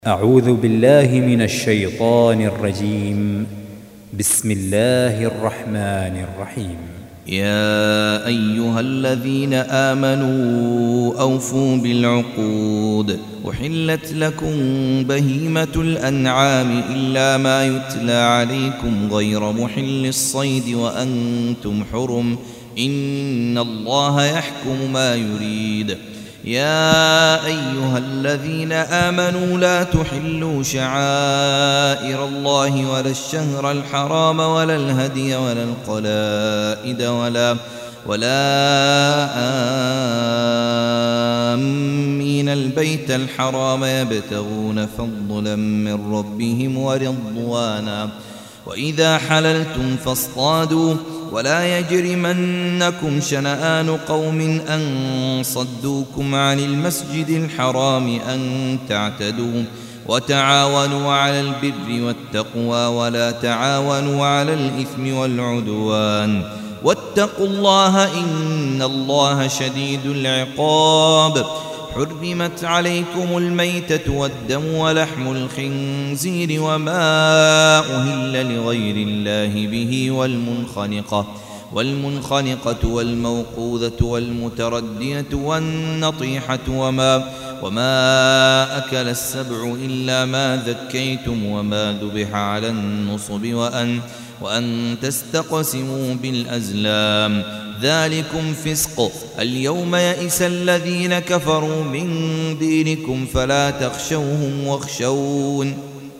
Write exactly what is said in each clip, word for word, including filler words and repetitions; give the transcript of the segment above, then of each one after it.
أعوذ بالله من الشيطان الرجيم. بسم الله الرحمن الرحيم. يا أيها الذين آمنوا أوفوا بالعقود. أحلت لكم بهيمة الأنعام إلا ما يتلى عليكم غير محل الصيد وأنتم حرم، إن الله يحكم ما يريد. يا أيها الذين آمنوا لا تحلوا شعائر الله ولا الشهر الحرام ولا الهدي ولا القلائد ولا ولا آمين البيت الحرام يبتغون فضلا من ربهم ورضوانا، وإذا حللتم فاصطادوا، ولا يجرمنكم شنآن قوم أن صدوكم عن المسجد الحرام أن تعتدوا، وتعاونوا على البر والتقوى ولا تعاونوا على الإثم والعدوان، واتقوا الله إن الله شديد العقاب. حرمت عليكم الميتة والدم ولحم الخنزير وما أهل لغير الله به والمنخنقة والمنخنقة والموقوذة والمتردية والنطيحة وما وما أكل السبع إلا ما ذكيتم وما ذبح على النصب وأن وأن تستقسموا بالأزلام، ذلكم فسق. اليوم يئس الذين كفروا من دينكم فلا تخشوهم واخشون.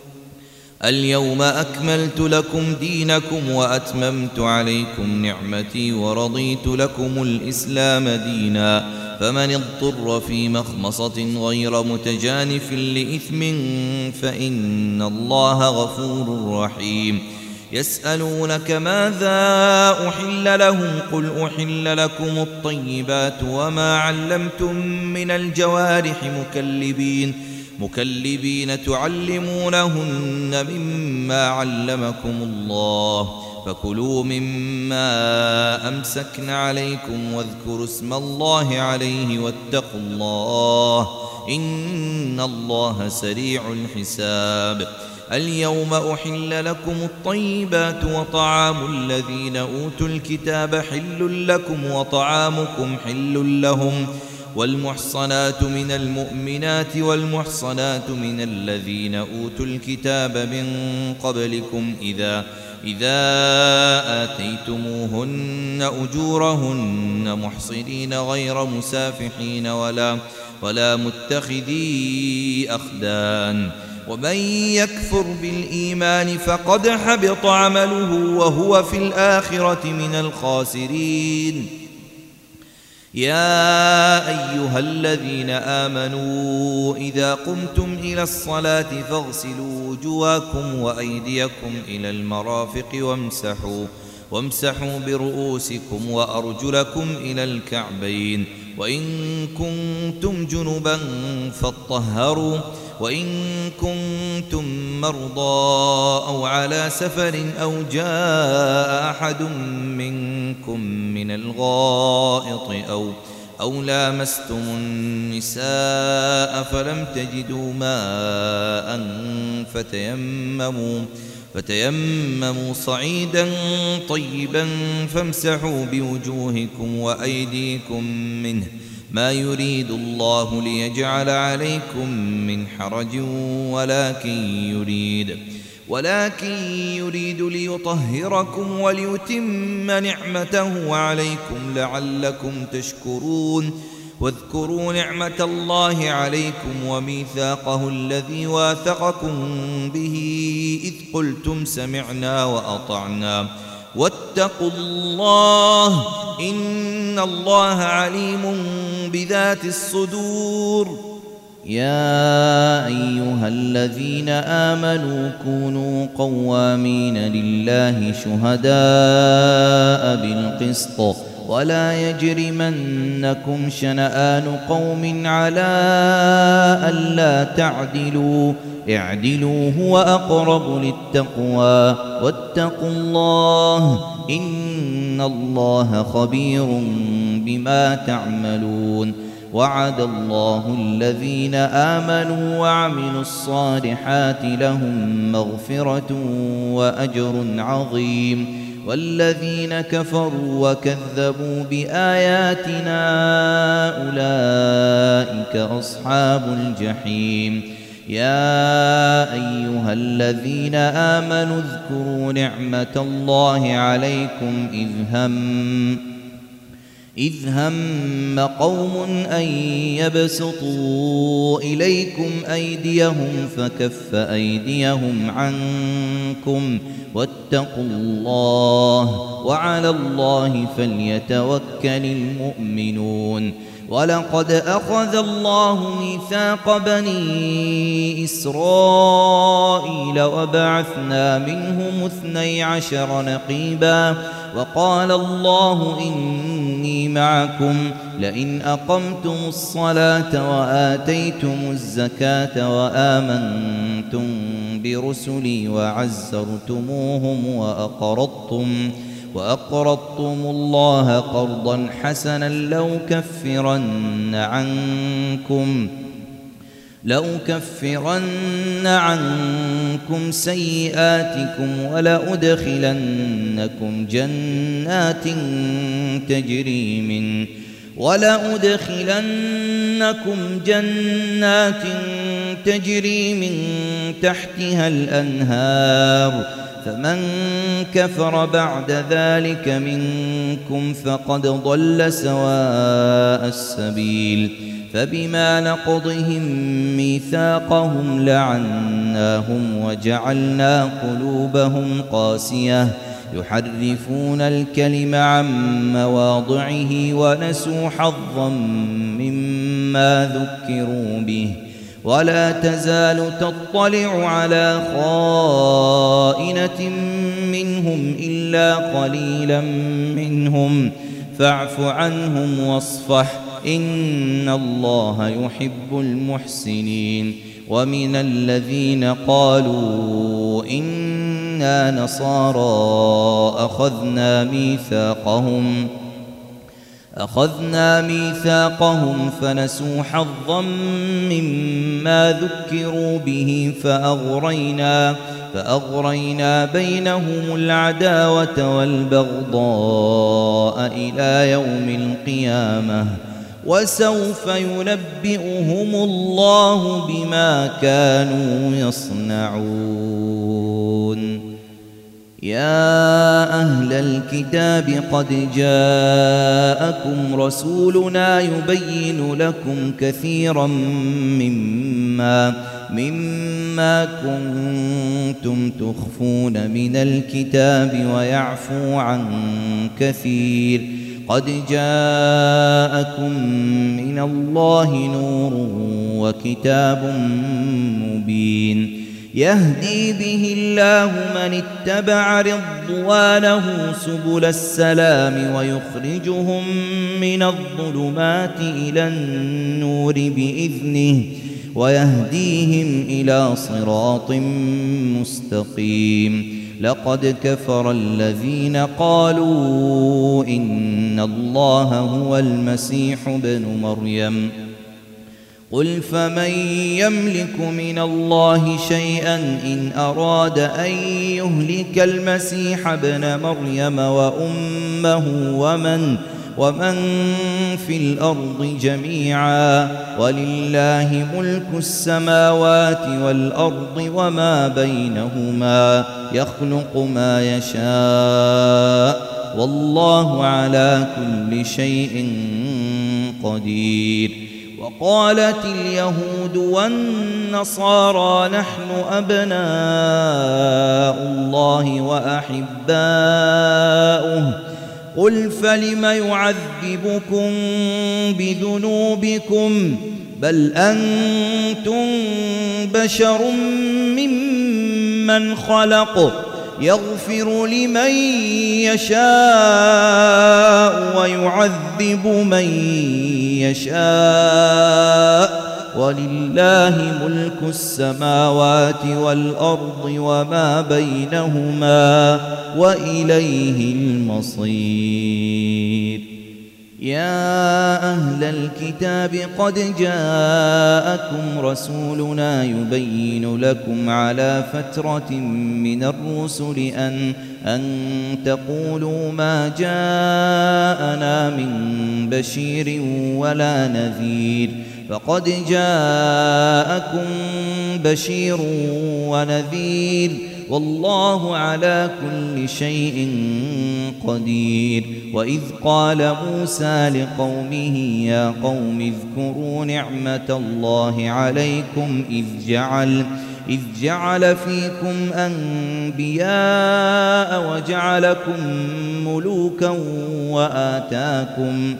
اليوم أكملت لكم دينكم وأتممت عليكم نعمتي ورضيت لكم الإسلام دينا، فمن اضطر في مخمصة غير متجانف لإثم فإن الله غفور رحيم. يسألونك ماذا أحل لهم قل أحل لكم الطيبات وما علمتم من الجوارح مكلبين مكلبين تعلمونهن مما علمكم الله، فكلوا مما أمسكن عليكم واذكروا اسم الله عليه واتقوا الله إن الله سريع الحساب. اليوم أحل لكم الطيبات وطعام الذين أوتوا الكتاب حل لكم وطعامكم حل لهم، والمحصنات من المؤمنات والمحصنات من الذين أوتوا الكتاب من قبلكم إذا إذا آتيتموهن أجورهن محصنين غير مسافحين ولا ولا متخذي أخدان، ومن يكفر بالإيمان فقد حبط عمله وهو في الآخرة من الخاسرين. يا أيها الذين آمنوا إذا قمتم إلى الصلاة فاغسلوا وجوهكم وأيديكم إلى المرافق وامسحوا وامسحوا برؤوسكم وأرجلكم إلى الكعبين، وإن كنتم جنبا فاطهروا، وإن كنتم مرضى أو على سفر أو جاء أحد منكم من الغائط أو أو لامستم النساء فلم تجدوا ماء فتيمموا فتيمموا صعيدا طيبا فامسحوا بوجوهكم وأيديكم منه، ما يريد الله ليجعل عليكم من حرج ولكن يريد ولكن يريد ليطهركم وليتم نعمته عليكم لعلكم تشكرون. واذكروا نعمة الله عليكم وميثاقه الذي واثقكم به إذ قلتم سمعنا وأطعنا واتقوا الله إن الله عليم بذات الصدور. يا أيها الذين آمنوا كونوا قوامين لله شهداء بالقسط، ولا يجرمنكم شنآن قوم على ألا تعدلوا، اعدلوا هو أقرب للتقوى، واتقوا الله إن الله خبير بما تعملون. وعد الله الذين آمنوا وعملوا الصالحات لهم مغفرة وأجر عظيم والذين كفروا وكذبوا بآياتنا أولئك أصحاب الجحيم يا أيها الذين آمنوا اذكروا نعمة الله عليكم إذ هم إذ هم قوم أن يبسطوا إليكم أيديهم فكف أيديهم عنكم واتقوا الله وعلى الله فليتوكل المؤمنون ولقد أخذ الله ميثاق بني إسرائيل وبعثنا منهم اثني عشر نقيبا وقال الله إني معكم لئن أقمتم الصلاة وآتيتم الزكاة وآمنتم برسلي وعزرتموهم وأقرضتم وأقرضتم الله قرضا حسنا لأكفرن عنكم لأكفرن عنكم سيئاتكم ولأدخلنكم جنات تجري من ولأدخلنكم جنات تجري من تحتها الأنهار فمن كفر بعد ذلك منكم فقد ضل سواء السبيل فبما نقضهم ميثاقهم لعناهم وجعلنا قلوبهم قاسية يحرفون الكلم عن مواضعه ونسوا حظا مما ذكروا به ولا تزال تطلع على خائنة منهم إلا قليلا منهم فاعف عنهم واصفح إن الله يحب المحسنين ومن الذين قالوا إنا نصارى أخذنا ميثاقهم أخذنا ميثاقهم فنسوا حظا مما ذكروا به فأغرينا فأغرينا بينهم العداوة والبغضاء إلى يوم القيامة وسوف ينبئهم الله بما كانوا يصنعون يا أهل الكتاب قد جاءكم رسولنا يبين لكم كثيرا مما مما كنتم تخفون من الكتاب ويعفو عن كثير قد جاءكم من الله نور وكتاب مبين يهدي به الله من اتبع رضوانه سبل السلام ويخرجهم من الظلمات إلى النور بإذنه ويهديهم إلى صراط مستقيم لقد كفر الذين قالوا إن الله هو المسيح ابن مريم قل فمن يملك من الله شيئا إن أراد أن يهلك المسيح ابن مريم وأمه ومن ومن في الأرض جميعا ولله ملك السماوات والأرض وما بينهما يخلق ما يشاء والله على كل شيء قدير وقالت اليهود والنصارى نحن أبناء الله وأحباؤه قل فلم يعذبكم بذنوبكم بل أنتم بشر ممن خلق يغفر لمن يشاء ويعذب من يشاء ولله ملك السماوات والأرض وما بينهما وإليه المصير يا أهل الكتاب قد جاءكم رسولنا يبين لكم على فترة من الرسل أن, أن تقولوا ما جاءنا من بشير ولا نذير فقد جاءكم بشير ونذير والله على كل شيء قدير. وإذ قال موسى لقومه يا قوم اذكروا نعمة الله عليكم إذ جعل إذ جعل فيكم أنبياء وجعلكم ملوكا وآتاكم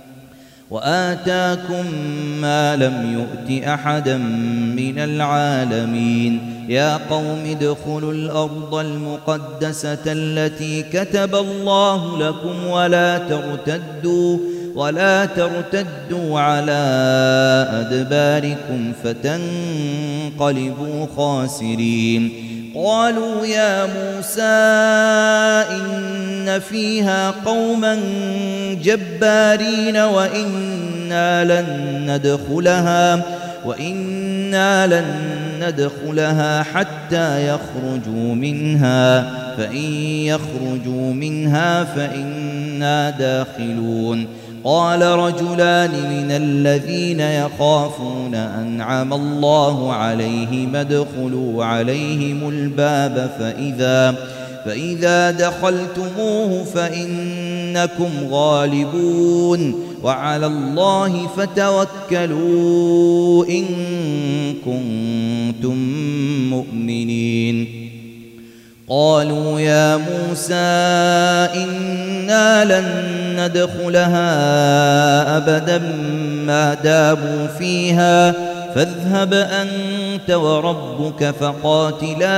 وآتاكم ما لم يؤت أحدا من العالمين. يا قوم ادخلوا الأرض المقدسة التي كتب الله لكم ولا ترتدوا ولا ترتدوا على أدباركم فتنقلبوا خاسرين. قالوا يا موسى إن فيها قوما جبارين وإنا لن ندخلها وإنا لن ندخلها حتى يخرجوا منها فإن يخرجوا منها فإنا داخلون. قال رجلان من الذين يخافون أنعم الله عليهم ادخلوا عليهم الباب فإذا, فإذا دخلتموه فإنكم غالبون وعلى الله فتوكلوا إن كنتم مؤمنين. قالوا يا موسى إنا لن ندخلها أبدا ما داموا فيها فاذهب أنت وربك فقاتلا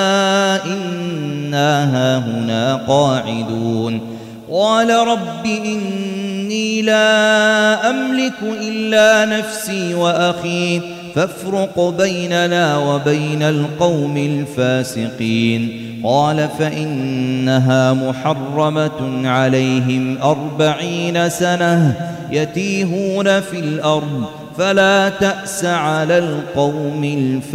إنا هاهنا قاعدون. قال رب إني لا أملك إلا نفسي وأخي فافرق بيننا وبين القوم الفاسقين. قال فإنها محرمة عليهم أربعين سنة يتيهون في الأرض فلا تأس على القوم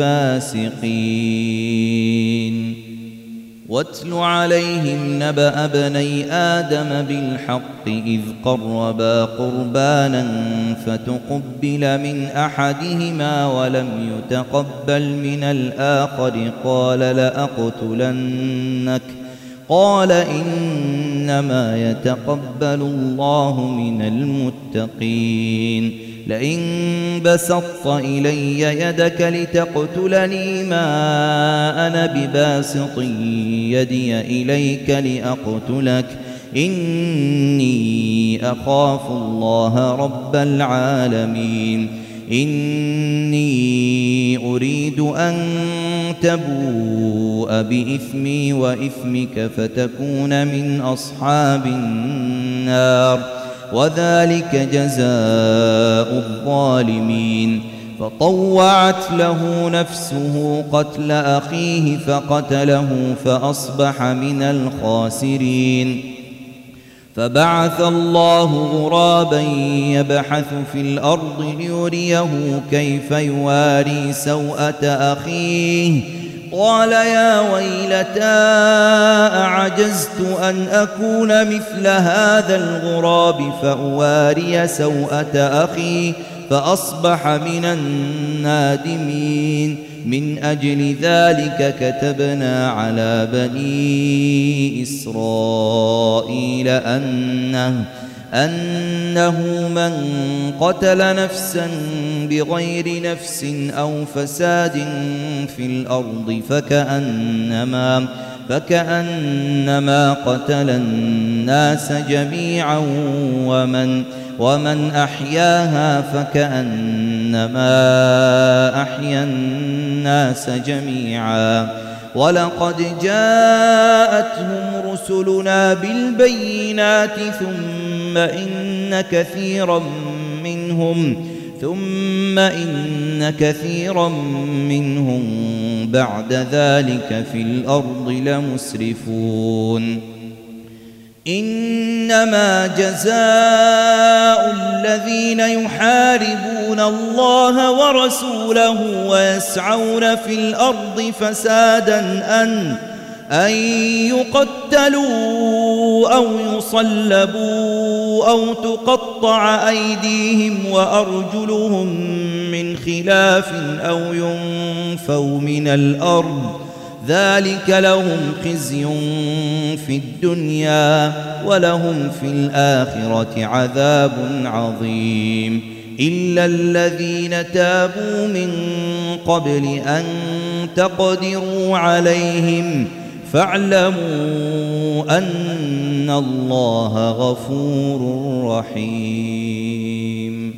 الفاسقين. واتل عليهم نبأ ابني آدم بالحق إذ قربا قربانا فتقبل من أحدهما ولم يتقبل من الآخر قال لأقتلنك قال إنما يتقبل الله من المتقين. لئن بسطت إلي يدك لتقتلني ما أنا بباسط يدي إليك لأقتلك إني أخاف الله رب العالمين. إني أريد أن تبوء بإثمي وإثمك فتكون من أصحاب النار وذلك جزاء الظالمين. فطوعت له نفسه قتل أخيه فقتله فأصبح من الخاسرين. فبعث الله غرابا يبحث في الأرض ليريه كيف يواري سوءة أخيه قال يا ويلتى أعجزت أن أكون مثل هذا الغراب فأواري سوءة أخي فأصبح من النادمين. من أجل ذلك كتبنا على بني إسرائيل أنه, أنه من قتل نفسا بغير نفس أو فساد في الأرض فكأنما, فكأنما قتل الناس جميعا ومن, ومن أحياها فكأنما أحيا الناس جميعا. ولقد جاءتهم رسلنا بالبينات ثم إن كثيرا منهم ثم إن كثيرا منهم بعد ذلك في الأرض لمسرفون. إنما جزاء الذين يحاربون الله ورسوله ويسعون في الأرض فسادا أن أن يقتلوا أو يصلبوا أو تقطع أيديهم وأرجلهم من خلاف أو ينفوا من الأرض ذلك لهم خزي في الدنيا ولهم في الآخرة عذاب عظيم إلا الذين تابوا من قبل أن تقدروا عليهم فاعلموا أن الله غفور رحيم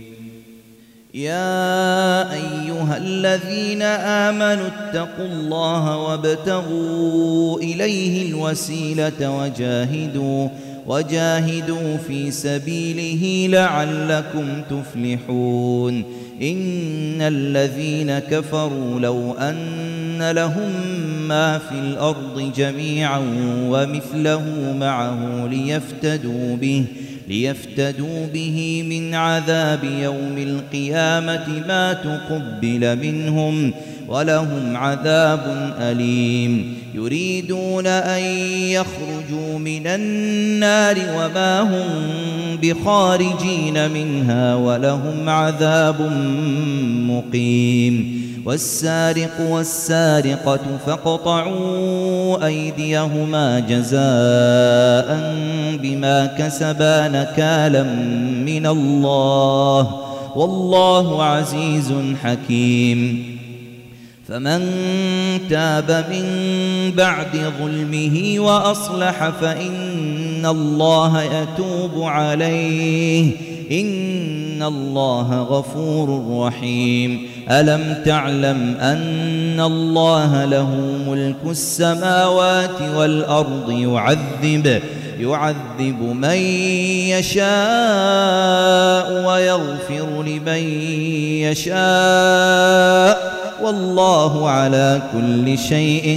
يا أيها الذين آمنوا اتقوا الله وابتغوا إليه الوسيلة وجاهدوا وجاهدوا في سبيله لعلكم تفلحون إن الذين كفروا لو أن لهم ما في الأرض جميعا ومثله معه ليفتدوا به ليفتدوا به من عذاب يوم القيامة ما تقبل منهم ولهم عذاب أليم يريدون أن يخرجوا من النار وما هم بخارجين منها ولهم عذاب مقيم والسارق والسارقة فاقطعوا أيديهما جزاء بما كسبا نكالا من الله والله عزيز حكيم فمن تاب من بعد ظلمه وأصلح فإن الله يتوب عليه إن الله غفور رحيم ألم تعلم أن الله له ملك السماوات والأرض يعذب يعذب من يشاء ويغفر لمن يشاء والله على كل شيء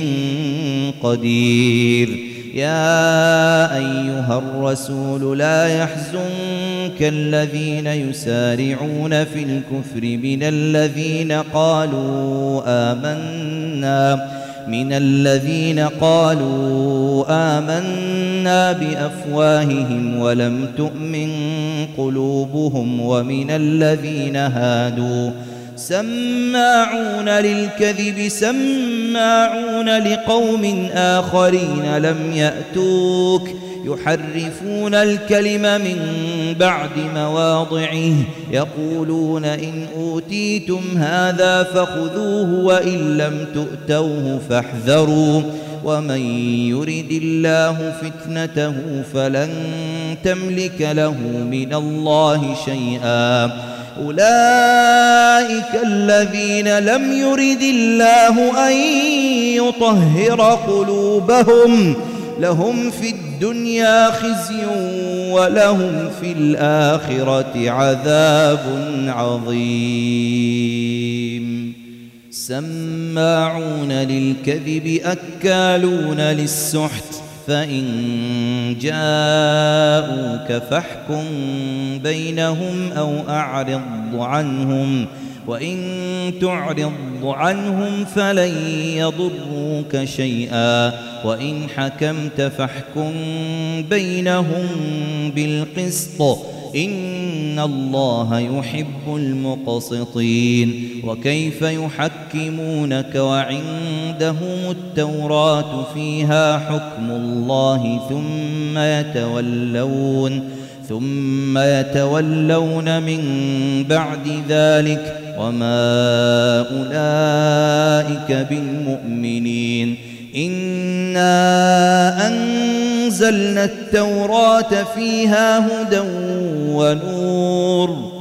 قدير يا أيها الرسول لا يحزنك الذين يسارعون في الكفر من الذين قالوا آمنا من الذين قالوا آمنا بأفواههم ولم تؤمن قلوبهم ومن الذين هادوا سماعون للكذب سماعون لقوم آخرين لم يأتوك يحرفون الكلم من بعد مواضعه يقولون إن أوتيتم هذا فخذوه وإن لم تؤتوه فاحذروا ومن يرد الله فتنته فلن تملك له من الله شيئا أولئك الذين لم يرد الله أن يطهر قلوبهم لهم في الدنيا خزي ولهم في الآخرة عذاب عظيم سماعون للكذب أكالون للسحت فإن جاءوك فاحكم بينهم أو أعرض عنهم وإن تعرض عنهم فلن يضروك شيئا وإن حكمت فاحكم بينهم بالقسط إن الله يحب المقسطين وكيف يحكمونك وعندهم التوراة فيها حكم الله ثم يتولون ثم يتولون من بعد ذلك وما أولئك بالمؤمنين إنا أنزلنا التوراة فيها هدى ونور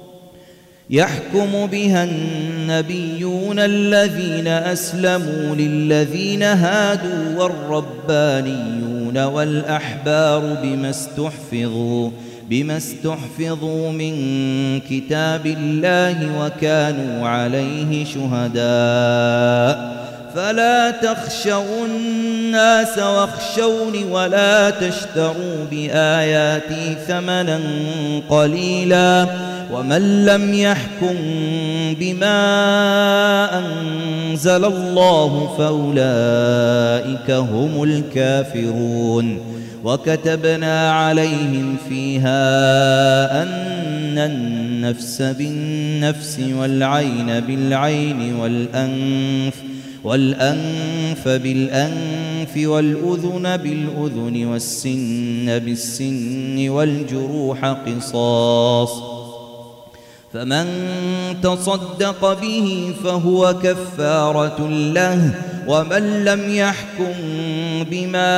يحكم بها النبيون الذين أسلموا للذين هادوا والربانيون والأحبار بما استحفظوا بما استحفظوا من كتاب الله وكانوا عليه شهداء فلا تخشوا الناس واخشوني ولا تشتروا بآياتي ثمنا قليلا ومن لم يحكم بما أنزل الله فأولئك هم الكافرون. وكتبنا عليهم فيها أن النفس بالنفس والعين بالعين والأنف والأنف بالأنف والأذن بالأذن والسن بالسن والجروح قصاص، فمن تصدق به فهو كفارة له، ومن لم يحكم بما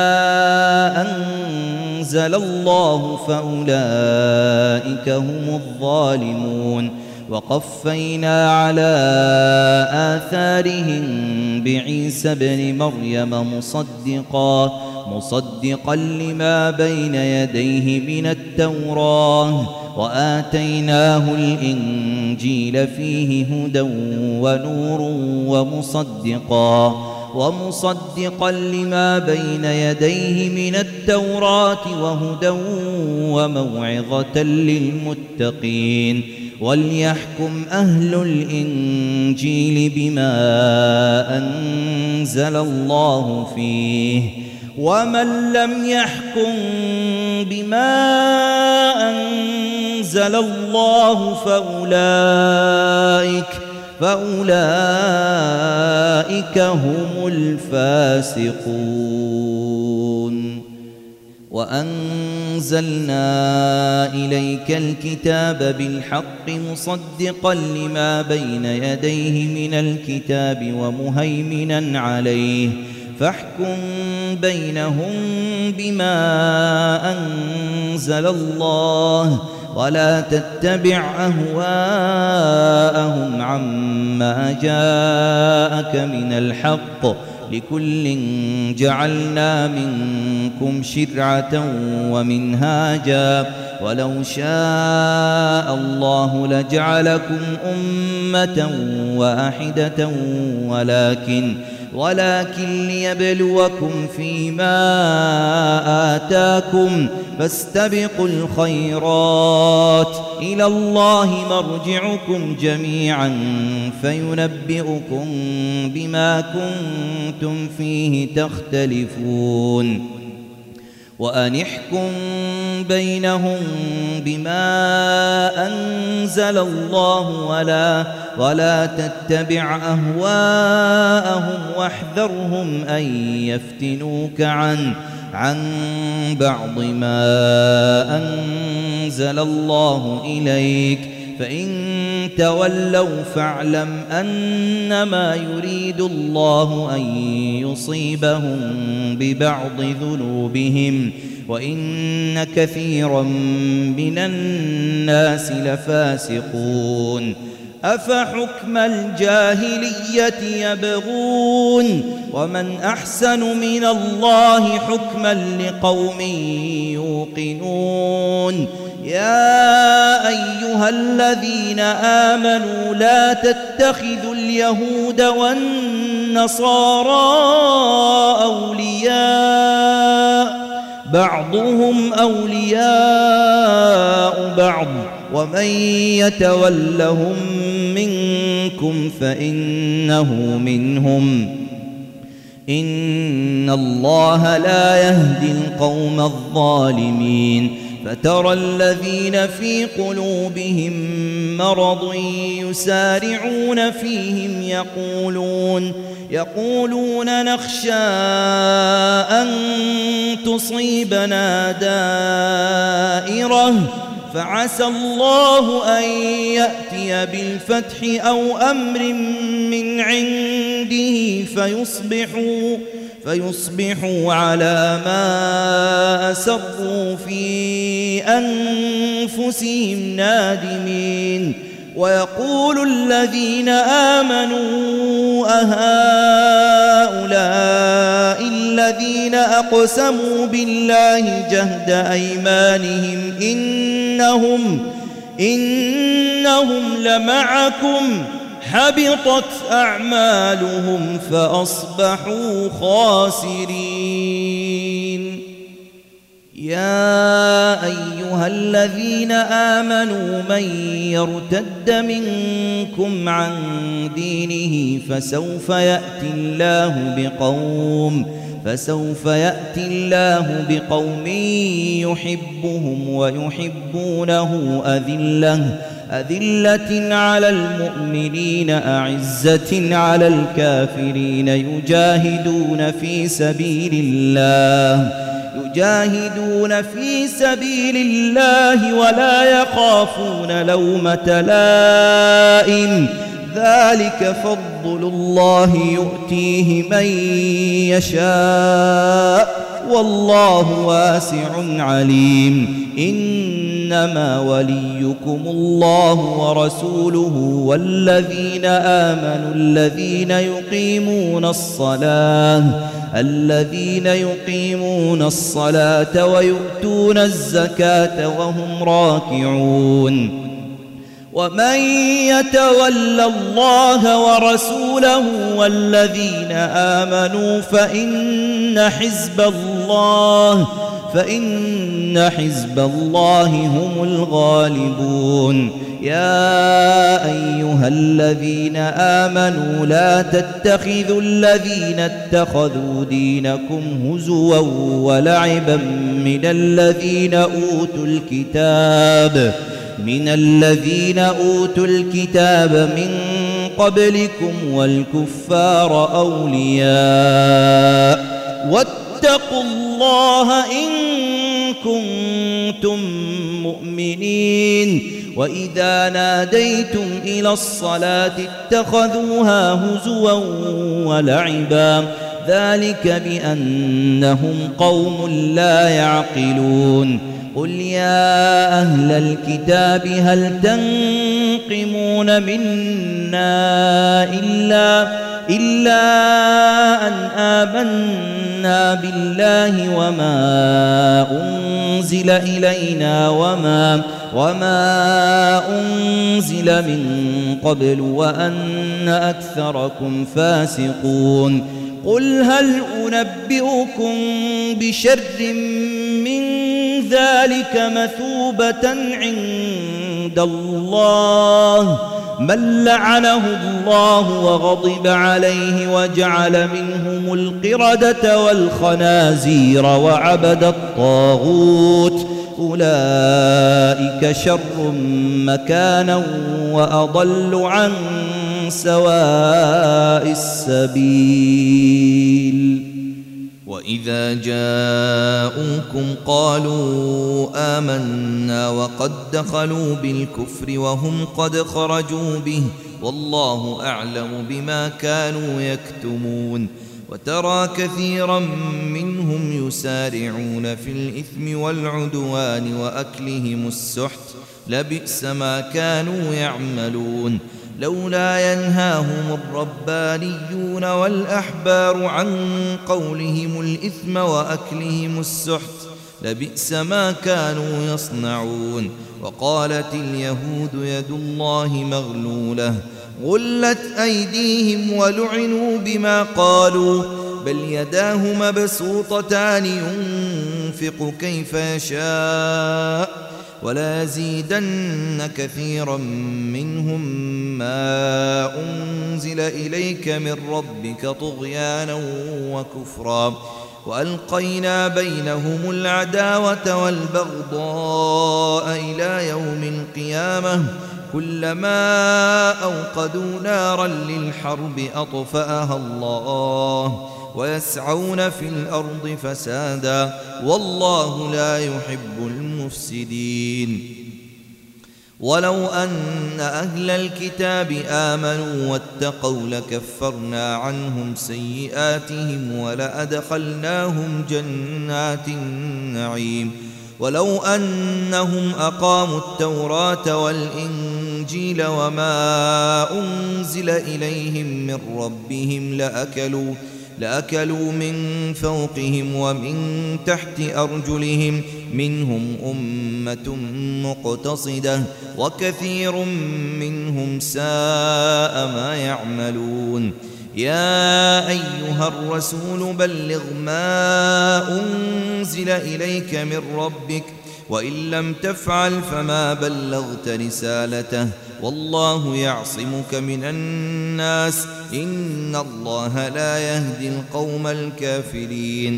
أنزل الله فأولئك هم الظالمون. وقفينا على آثارهم بعيسى ابن مريم مصدقا مصدقا لما بين يديه من التوراة، وآتيناه الإنجيل فيه هدى ونور ومصدقا ومصدقا لما بين يديه من التوراة وهدى وموعظة للمتقين. وليحكم أهل الإنجيل بما أنزل الله فيه، ومن لم يحكم بما أنزل الله فأولئك فأولئك هم الفاسقون. وأنزلنا إليك الكتاب بالحق مصدقا لما بين يديه من الكتاب ومهيمنا عليه، فاحكم بينهم بما أنزل الله ولا تتبع أهواءهم عما جاءك من الحق، لكل جعلنا منكم شرعة ومنهاجا، ولو شاء الله لجعلكم أمة واحدة ولكن ولكن ليبلوكم فيما آتاكم، فاستبقوا الخيرات، إلى الله مرجعكم جميعا فينبئكم بما كنتم فيه تختلفون. وأن احكم بينهم بما أنزل الله ولا ولا تتبع أهواءهم واحذرهم أن يفتنوك عن عن بعض ما أنزل الله إليك، فإن تولوا فاعلم أنما يريد الله أن يصيبهم ببعض ذنوبهم، وإن كثيرا من الناس لفاسقون. أفحكم الجاهلية يبغون ومن أحسن من الله حكما لقوم يوقنون. يا أيها الذين آمنوا لا تتخذوا اليهود والنصارى أولياء بعضهم أولياء بعض ومن يتولهم منكم فإنه منهم، إن الله لا يهدي القوم الظالمين. فترى الذين في قلوبهم مرض يسارعون فيهم يقولون يقولون نخشى أن تصيبنا دائرة فعسى الله أن يأتي بالفتح أو أمر من عنده فيصبحوا فيصبحوا على ما أسروا في أنفسهم نادمين. ويقول الذين آمنوا أهؤلاء الذين أقسموا بالله جهد أيمانهم إنهم إنهم لمعكم حبطت أعمالهم فأصبحوا خاسرين. يا أيها الذين آمنوا من يرتد منكم عن دينه فسوف يأتي الله بقوم فسوف يأتي الله بقوم يحبهم ويحبونه أذلة أذلة على المؤمنين أعزة على الكافرين يجاهدون في سبيل الله يجاهدون في سبيل الله ولا يخافون لومة لائم ذلك فضل الله يؤتيه من يشاء والله واسع عليم. إنما وليكم الله ورسوله والذين آمنوا الذين يقيمون الصلاة الذين يقيمون الصلاة ويؤتون الزكاة وهم راكعون. ومن يتول الله ورسوله والذين آمنوا فإن حزب الله فإن حزب الله هم الغالبون. يا أيها الذين آمنوا لا تتخذوا الذين اتخذوا دينكم هزوا ولعبا من الذين أوتوا الكتاب من الذين أوتوا الكتاب من قبلكم والكفار أولياء واتقوا الله إن كنتم مؤمنين. وإذا ناديتم إلى الصلاة اتخذوها هزوا ولعبا ذلك بأنهم قوم لا يعقلون. قل يا أهل الكتاب هل تنقمون منا إلا, إلا أن آمنا بالله وما أنزل إلينا وما, وما أنزل من قبل وأن أكثركم فاسقون. قل هل أنبئكم بشر من ذلك مثوبة عند الله من لعنه الله وغضب عليه وجعل منهم القردة والخنازير وعبد الطاغوت أولئك شر مكانا وأضل عن سواء السبيل. وإذا جاءوكم قالوا آمنا وقد دخلوا بالكفر وهم قد خرجوا به والله أعلم بما كانوا يكتمون. وترى كثيرا منهم يسارعون في الإثم والعدوان وأكلهم السحت لبئس ما كانوا يعملون. لولا ينهاهم الربانيون والأحبار عن قولهم الإثم وأكلهم السحت لبئس ما كانوا يصنعون. وقالت اليهود يد الله مغلولة غلت أيديهم ولعنوا بما قالوا بل يداه مبسوطتان ينفق كيف يشاء ولا يزيدن كثيرا منهم ما أنزل إليك من ربك طغيانا وكفرا وألقينا بينهم العداوة والبغضاء إلى يوم القيامة كلما أوقدوا نارا للحرب أطفأها الله ويسعون في الأرض فسادا والله لا يحب المفسدين. ولو أن أهل الكتاب آمنوا واتقوا لكفرنا عنهم سيئاتهم ولأدخلناهم جنات النعيم. ولو أنهم أقاموا التوراة والإنجيل وما أنزل إليهم من ربهم لأكلوا لأكلوا من فوقهم ومن تحت أرجلهم منهم أمة مقتصدة وكثير منهم ساء ما يعملون. يا أيها الرسول بلغ ما أنزل إليك من ربك وإن لم تفعل فما بلغت رسالته والله يعصمك من الناس إن الله لا يهدي القوم الكافرين.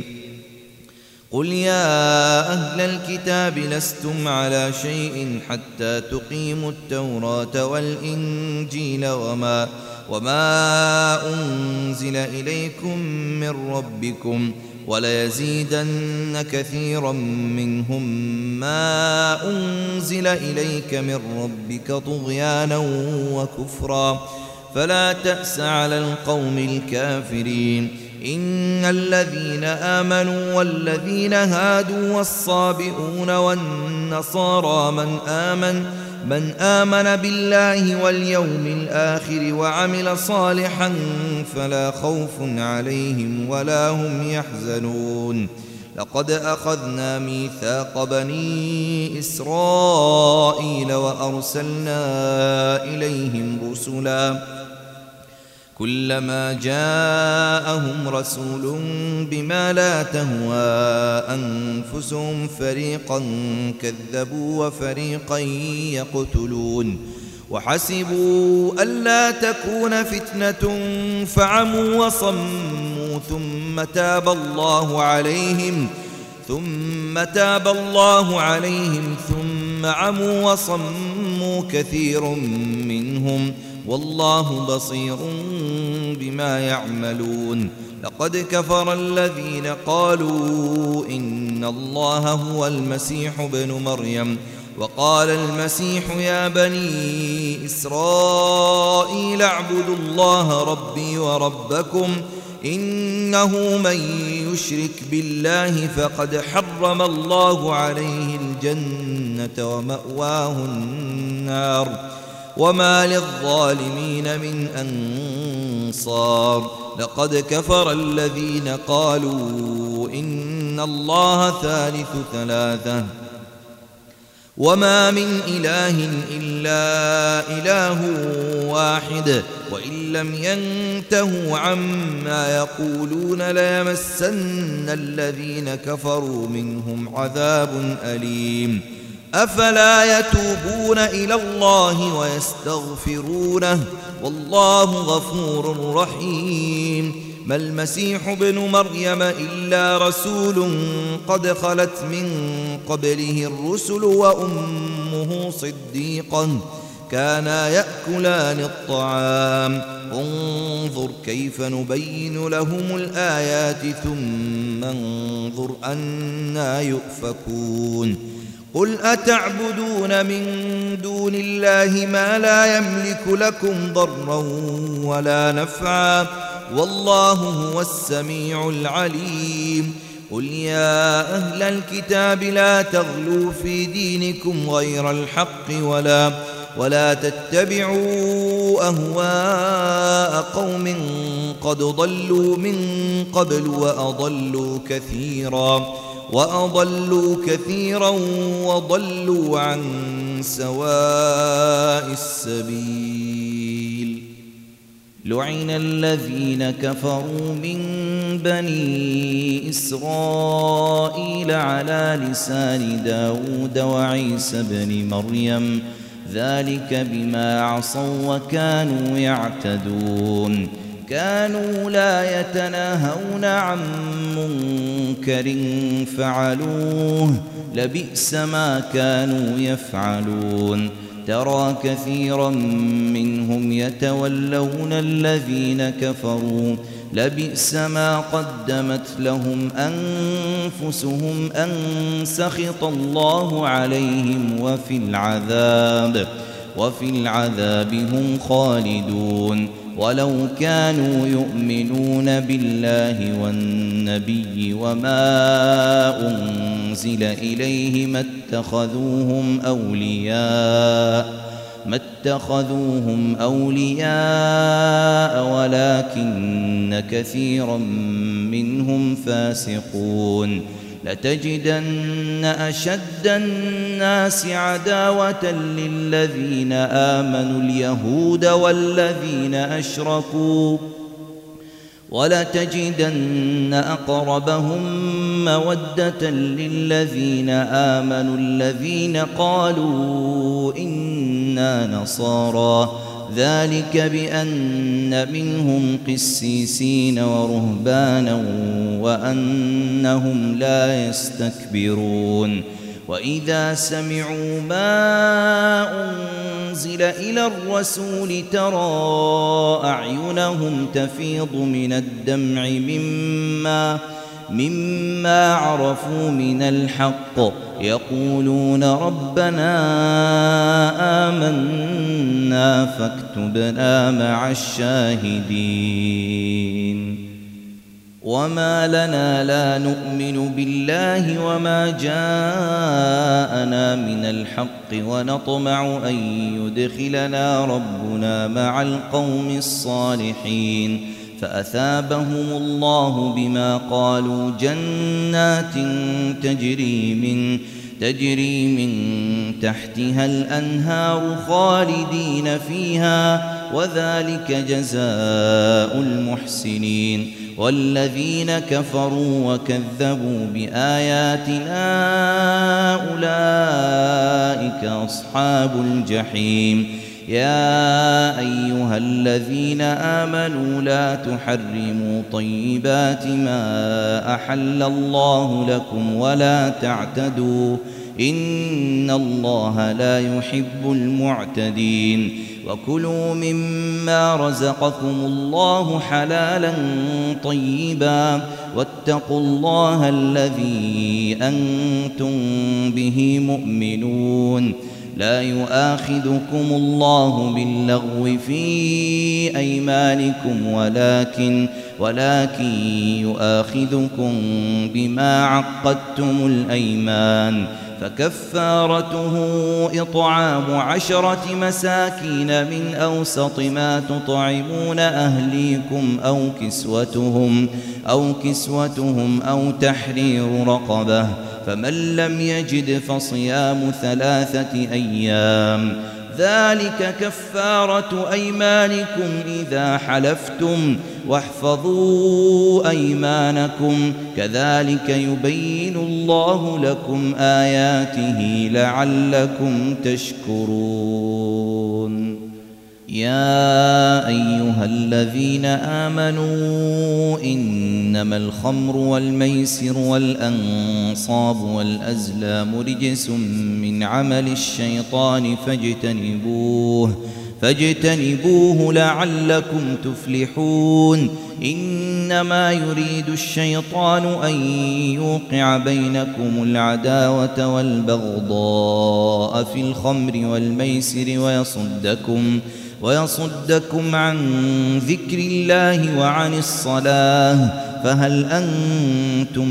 قل يا أهل الكتاب لستم على شيء حتى تقيموا التوراة والإنجيل وما وما أنزل إليكم من ربكم وليزيدن كثيرا منهم ما أنزل إليك من ربك طغيانا وكفرا فلا تأس على القوم الكافرين. إن الذين آمنوا والذين هادوا والصابئون والنصارى من آمن من آمن بالله واليوم الآخر وعمل صالحا فلا خوف عليهم ولا هم يحزنون. لقد أخذنا ميثاق بني إسرائيل وأرسلنا إليهم رسلا كلما جاءهم رسول بما لا تهوى أنفسهم فريقا كذبوا وفريقا يقتلون وحسبوا ألا تكون فتنة فعموا وصموا ثم تاب الله عليهم ثم تاب الله عليهم ثم عموا وصموا كثير منهم والله بصير بما يعملون. لقد كفر الذين قالوا إن الله هو المسيح ابن مريم وقال المسيح يا بني إسرائيل اعبدوا الله ربي وربكم إنه من يشرك بالله فقد حرم الله عليه الجنة ومأواه النار وما للظالمين من أنصار. لقد كفر الذين قالوا إن الله ثالث ثلاثة وما من إله إلا إله واحد وإن لم ينتهوا عما يقولون ليمسن الذين كفروا منهم عذاب أليم. أفلا يتوبون إلى الله ويستغفرونه والله غفور رحيم. ما المسيح ابن مريم إلا رسول قد خلت من قبله الرسل وأمه صديقة كانا يأكلان الطعام انظر كيف نبين لهم الآيات ثم انظر أنى يؤفكون. قل أتعبدون من دون الله ما لا يملك لكم ضرا ولا نفعا والله هو السميع العليم. قل يا أهل الكتاب لا تغلوا في دينكم غير الحق ولا ولا تتبعوا أهواء قوم قد ضلوا من قبل وأضلوا كثيرا وأضلوا كثيرا وضلوا عن سواء السبيل. لعن الذين كفروا من بني إسرائيل على لسان داود وعيسى بن مريم ذلك بما عصوا وكانوا يعتدون. كانوا لا يتناهون عن منكر فعلوه لبئس ما كانوا يفعلون. ترى كثيرا منهم يتولون الذين كفروا لبئس ما قدمت لهم أنفسهم أن سخط الله عليهم وفي العذاب وفي العذاب هم خالدون. ولو كانوا يؤمنون بالله والنبي وما أنزل إليه ما اتخذوهم أولياء ما اتخذوهم أولياء ولكن كثيرا منهم فاسقون لتجدن أشد الناس عداوة للذين آمنوا اليهود والذين أشركوا ولتجدن أقربهم مودة للذين آمنوا الذين قالوا إنا نصارى ذلك بأن منهم قسيسين ورهبانا وأنهم لا يستكبرون وإذا سمعوا ما أنزل إلى الرسول ترى أعينهم تفيض من الدمع مما مما عرفوا من الحق يقولون ربنا آمنا فاكتبنا مع الشاهدين وما لنا لا نؤمن بالله وما جاءنا من الحق ونطمع أن يدخلنا ربنا مع القوم الصالحين فأثابهم الله بما قالوا جنات تجري من تجري من تحتها الأنهار خالدين فيها وذلك جزاء المحسنين والذين كفروا وكذبوا بآياتنا أولئك أصحاب الجحيم يا أيها الذين آمنوا لا تحرموا طيبات ما أحل الله لكم ولا تعتدوا إن الله لا يحب المعتدين وكلوا مما رزقكم الله حلالا طيبا واتقوا الله الذي أنتم به مؤمنون لا يؤاخذكم الله باللغو في أيمانكم ولكن ولكن يؤاخذكم بما عقدتم الأيمان فكفارته إطعام عشرة مساكين من أوسط ما تطعمون أهليكم أو كسوتهم أو كسوتهم أو تحرير رقبة فمن لم يجد فصيام ثلاثة أيام ذلك كفارة أيمانكم إذا حلفتم واحفظوا أيمانكم كذلك يبين الله لكم آياته لعلكم تشكرون يا أيها الذين آمنوا إنما الخمر والميسر والأنصاب والأزلام رجس من عمل الشيطان فاجتنبوه فاجتنبوه لعلكم تفلحون إنما يريد الشيطان أن يوقع بينكم العداوة والبغضاء في الخمر والميسر ويصدكم ويصدكم عن ذكر الله وعن الصلاة فهل أنتم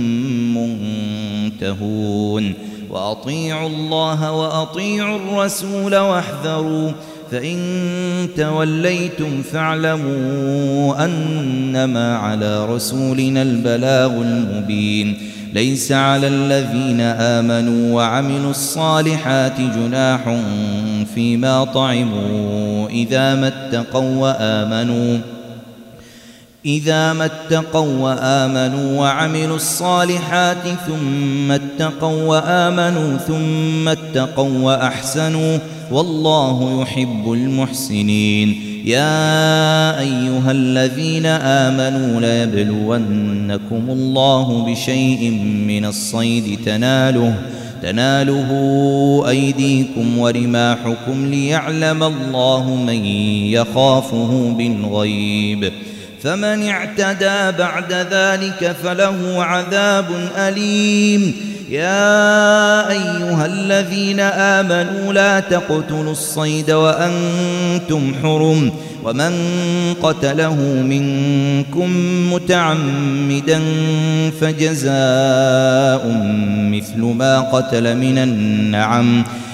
منتهون وأطيعوا الله وأطيعوا الرسول واحذروا فإن توليتم فاعلموا أنما على رسولنا البلاغ المبين ليس على الذين آمنوا وعملوا الصالحات جناح فيما طعموا إذا ما اتقوا وآمنوا إذا ما اتقوا وآمنوا وعملوا الصالحات ثم اتقوا وآمنوا ثم اتقوا وأحسنوا والله يحب المحسنين يا أيها الذين آمنوا ليبلونكم الله بشيء من الصيد تناله تناله أيديكم ورماحكم ليعلم الله من يخافه بالغيب فمن اعتدى بعد ذلك فله عذاب أليم يا أيها الذين آمنوا لا تقتلوا الصيد وأنتم حرم ومن قتله منكم متعمدا فجزاء مثل ما قتل من النعم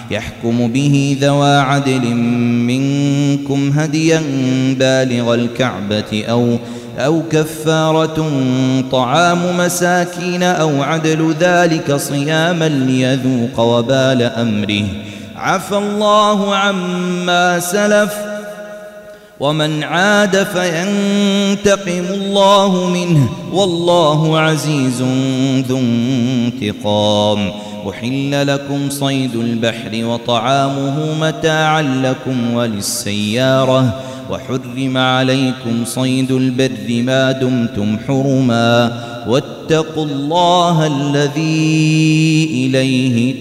يحكم به ذوى عدل منكم هديا بالغ الكعبة أو أو كفارة طعام مساكين أو عدل ذلك صياما ليذوق وبال أمره عفى الله عما سلف ومن عاد فينتقم الله منه والله عزيز ذو انتقام. أحل لكم صيد البحر وطعامه متاعا لكم وللسيارة وحرم عليكم صيد البر ما دمتم حرما واتقوا الله الذي إليه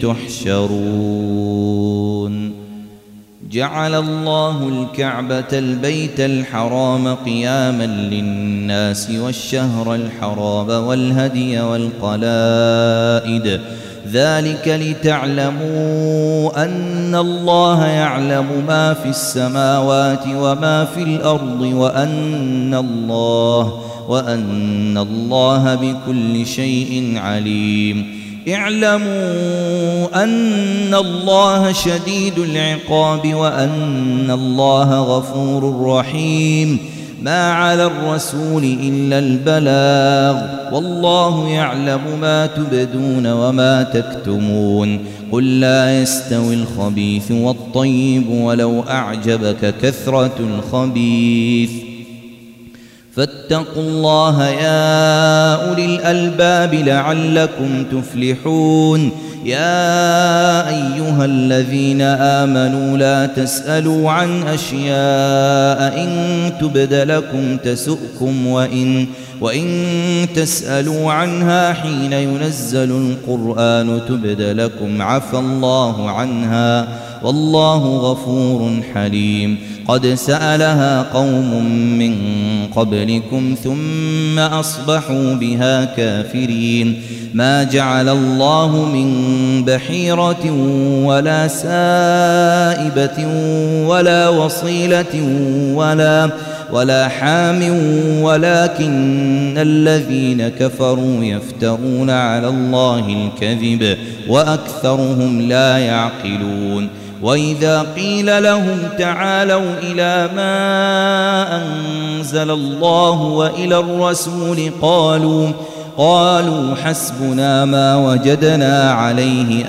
تحشرون. جعل الله الكعبة البيت الحرام قياما للناس والشهر الحرام والهدي والقلائد ذلك لتعلموا أن الله يعلم ما في السماوات وما في الأرض وأن الله وأن الله بكل شيء عليم. اعلموا أن الله شديد العقاب وأن الله غفور رحيم. ما على الرسول إلا البلاغ والله يعلم ما تبدون وما تكتمون. قل لا يستوي الخبيث والطيب ولو أعجبك كثرة الخبيث فاتقوا الله يا أولي الألباب لعلكم تفلحون. يا أيها الذين آمنوا لا تسألوا عن أشياء إن تبد لكم تسؤكم وإن, وإن تسألوا عنها حين ينزل القرآن تبد لكم عفى الله عنها والله غفور حليم. قد سألها قوم من قبلكم ثم أصبحوا بها كافرين. ما جعل الله من بحيرة ولا سائبة ولا وصيلة ولا ولا حام ولكن الذين كفروا يفترون على الله الكذب وأكثرهم لا يعقلون. وإذا قيل لهم تعالوا إلى ما أنزل الله وإلى الرسول قالوا قالوا حسبنا ما وجدنا عليه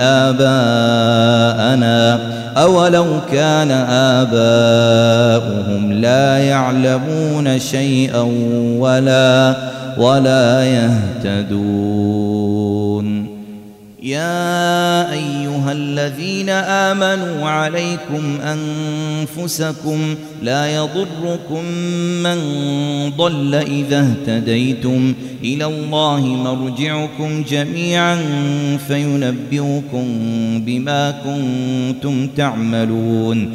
آباءنا أولو كان آباؤهم لا يعلمون شيئا ولا ولا يهتدون. يا أيها الذين آمنوا عليكم أنفسكم لا يضركم من ضل إذا اهتديتم إلى الله مرجعكم جميعا فينبئكم بما كنتم تعملون.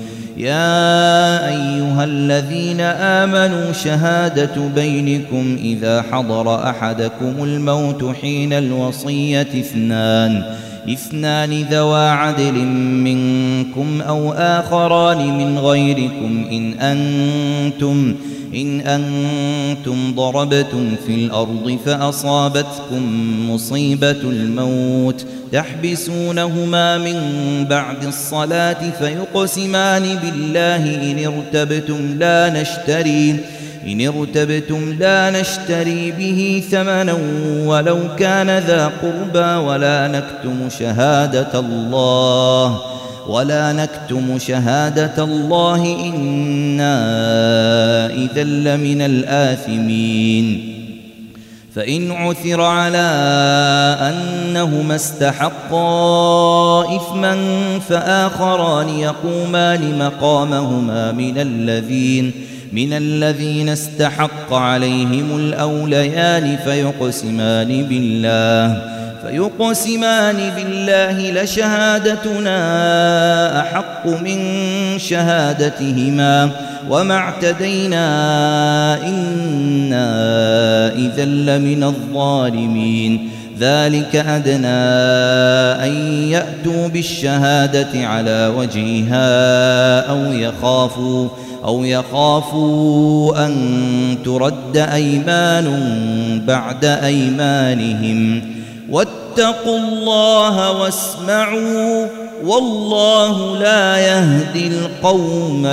يا أيها الذين آمنوا شهادة بينكم إذا حضر أحدكم الموت حين الوصية اثنان اثنان ذوى عدل منكم أو آخران من غيركم إن أنتم إن أنتم ضربتم في الأرض فأصابتكم مصيبة الموت تحبسونهما من بعد الصلاة فيقسمان بالله إن ارتبتم لا نشتري إن ارتبتم لا نشتري به ثمنا ولو كان ذا قربى ولا نكتم شهادة الله ولا نكتم شهادة الله إنا إذا لمن الآثمين. فإن عثر على أنهما استحقا إثما فآخران يقومان مقامهما من الذين من الذين استحق عليهم الأوليان فيقسمان بالله فيقسمان بالله لشهادتنا أحق من شهادتهما وما اعتدينا إنا إذا لمن الظالمين. ذلك أدنى أن يأتوا بالشهادة على وجهها أو يخافوا أو يخافوا أن ترد أيمان بعد أيمانهم واتقوا الله واسمعوا والله لا يهدي القوم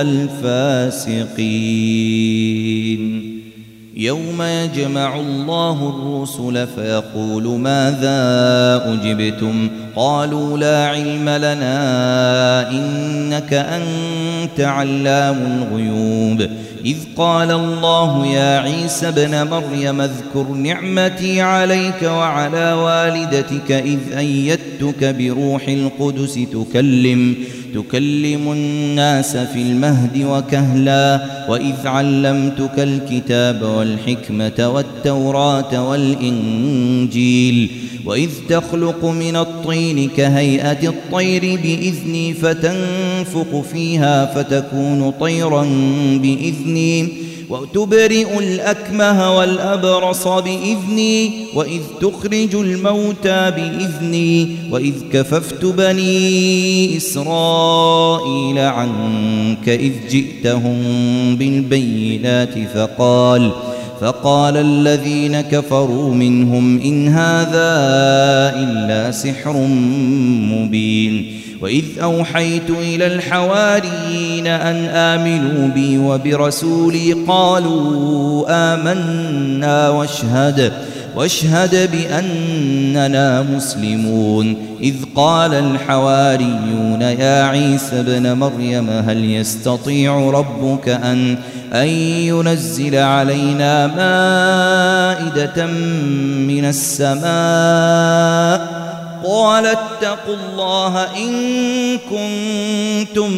الفاسقين. يوم يجمع الله الرسل فيقول ماذا أجبتم؟ قالوا لا علم لنا إنك أنت علام الغيوب. إذ قال الله يا عيسى ابن مريم اذكر نعمتي عليك وعلى والدتك إذ أيدتك بروح القدس تكلم تكلم الناس في المهد وكهلا وإذ علمتك الكتاب والحكمة والتوراة والإنجيل وإذ تخلق من الطين كهيئة الطير بإذني فتنفخ فيها فتكون طيرا بإذني وتبرئ الأكمه والأبرص بإذني وإذ تخرج الموتى بإذني وإذ كففت بني إسرائيل عنك إذ جئتهم بالبينات فقال فقال الذين كفروا منهم إن هذا إلا سحر مبين. وإذ أوحيت إلى الحواريين أن آمنوا بي وبرسولي قالوا آمنا واشهد واشهد بأننا مسلمون. إذ قال الحواريون يا عيسى ابن مريم هل يستطيع ربك أن أن ينزل علينا مائدة من السماء؟ قال اتقوا الله إن كنتم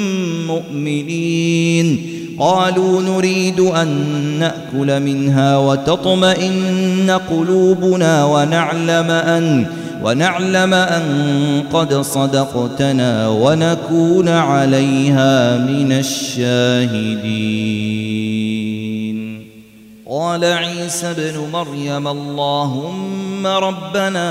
مؤمنين. قالوا نريد أن نأكل منها وتطمئن قلوبنا ونعلم أن ونعلم أن قد صدقتنا ونكون عليها من الشاهدين. قال عيسى ابن مريم اللهم ربنا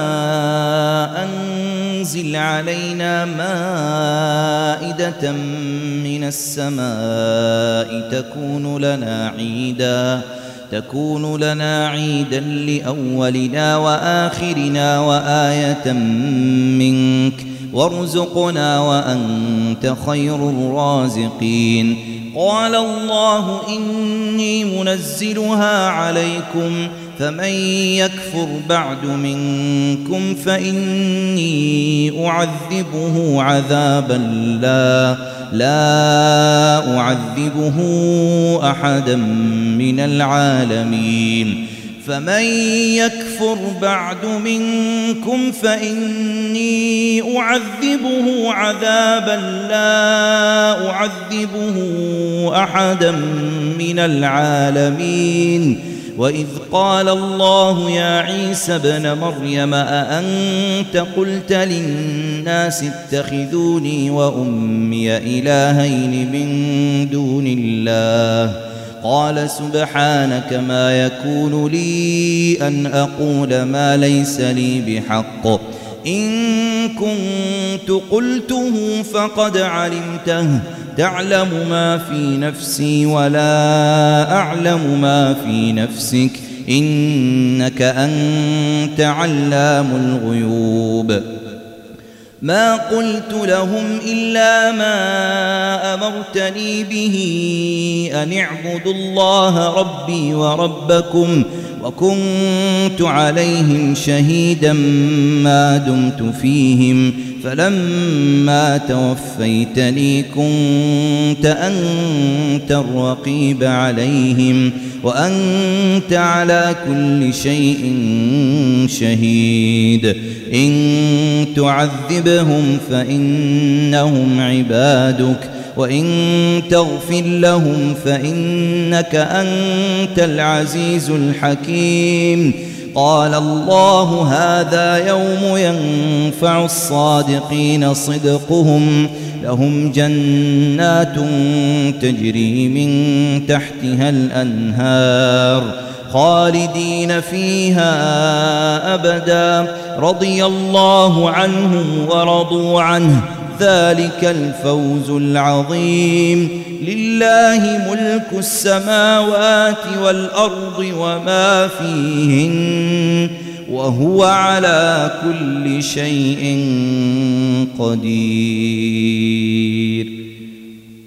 أنزل علينا مائدة من السماء تكون لنا عيدا تكون لنا عيدا لأولنا وآخرنا وآية منك وارزقنا وأنت خير الرازقين. قال الله إني منزلها عليكم فمن يكفر بعد منكم فإني أعذبه عذابا لا لا أعذبه أحدا من العالمين. فمن يكفر بعد منكم فإني أعذبه عذابا لا أعذبه أحدا من العالمين. وإذ قال الله يا عيسى ابن مريم أأنت قلت للناس اتخذوني وأمي إلهين من دون الله؟ قال سبحانك ما يكون لي أن أقول ما ليس لي بحق إن كنت قلته فقد علمته تعلم ما في نفسي ولا أعلم ما في نفسك إنك أنت علام الغيوب. ما قلت لهم إلا ما أمرتني به أن اعبدوا الله ربي وربكم وكنت عليهم شهيدا ما دمت فيهم فلما توفيتني كنت أنت الرقيب عليهم وأنت على كل شيء شهيد. إن تعذبهم فإنهم عبادك وإن تغفر لهم فإنك أنت العزيز الحكيم. قال الله هذا يوم ينفع الصادقين صدقهم لهم جنات تجري من تحتها الأنهار خالدين فيها أبدا رضي الله عنهم ورضوا عنه ذلك الفوز العظيم. لله ملك السماوات والأرض وما فيهن وهو على كل شيء قدير.